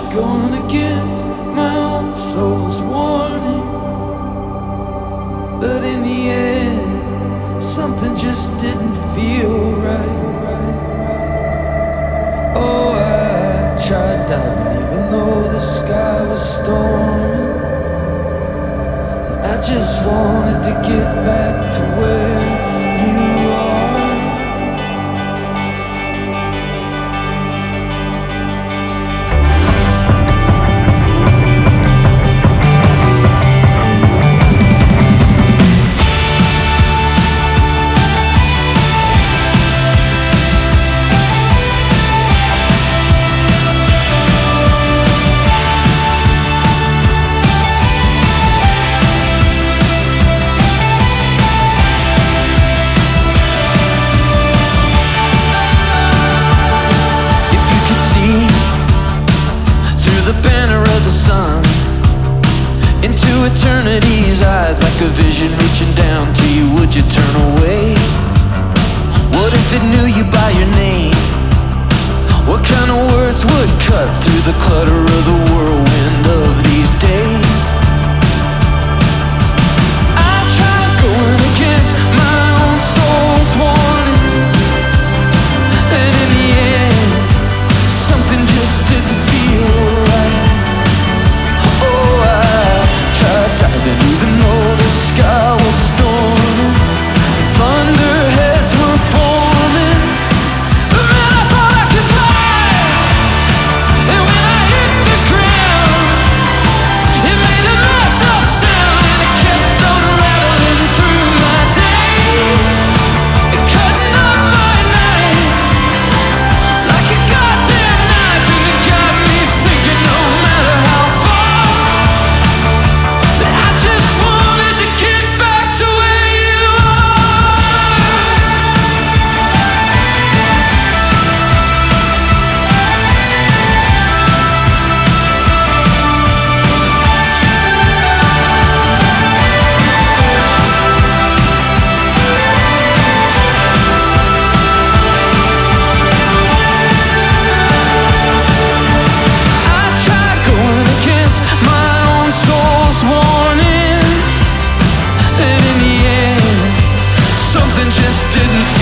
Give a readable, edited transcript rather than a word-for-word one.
going against my own soul's warning, but in the end, something just didn't feel right. Oh, I tried diving even though the sky was storming. I just wanted to get back to where you are. Eternity's eyes, like a vision reaching down to you, would you turn away? What if it knew you by your name? What kind of words would cut through the clutter of the whirlwind of these days? I tried going against my own soul's warning, and in the end, something just didn't feel right. Oh, I tried diving even though the sky was storming, thunderheads were forming, but man, I thought I could fly. And when I hit the ground, it made a messed up sound, and it kept on rattling through my days, it cutting up my nights like a goddamn knife, and it got me thinking no matter how far, I just wanted to get back to where you are. I tried going against my own soul's warning, and in the end, something just didn't